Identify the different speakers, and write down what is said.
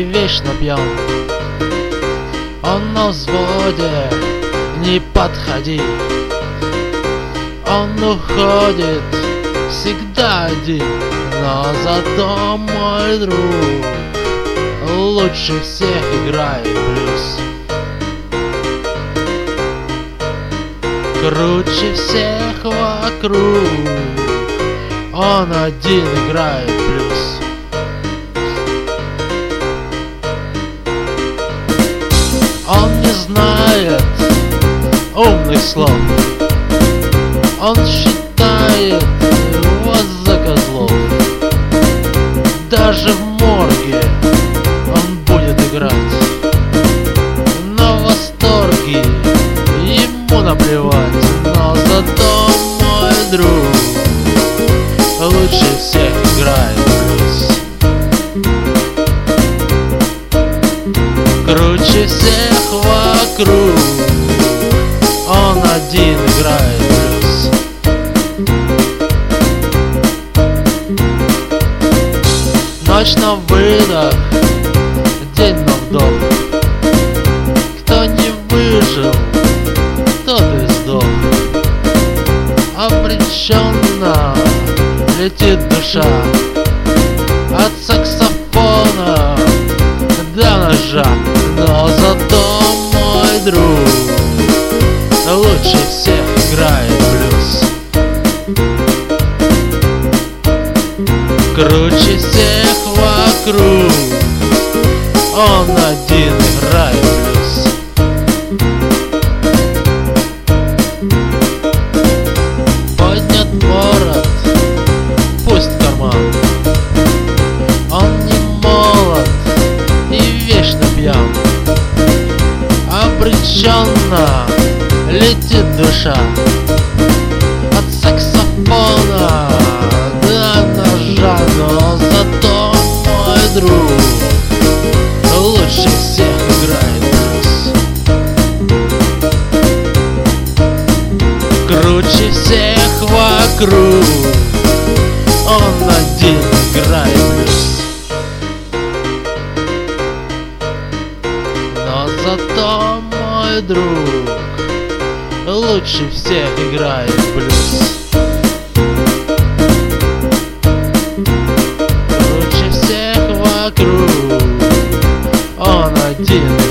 Speaker 1: и вечно пьян. Он на взводе, не подходи. Он уходит всегда один, но зато мой друг лучше всех играет блюз. Круче всех вокруг, он один играет блюз. Он не знает умных слов, он считает вас за козлов. Даже в морге он будет играть, на восторге ему наплевать. Но зато мой друг лучше всех играет блюз. Круче всех вокруг, он один играет блюз. Ночь на выдох, день на вдох. Кто не выжил, тот и сдох. Обреченно летит душа от саксофона до ножа. Но зато мой друг лучше всех играет блюз. Круче всех вокруг, он один играет блюз. Поднят ворот, пусть в карман. Он не молод и вечно пьян. Обреченно летит душа от саксофона до ножа. Но зато мой друг лучше всех играет блюз. Круче всех вокруг, он один играет блюз. Но зато мой друг лучше всех играет блюз. Круче всех вокруг, он один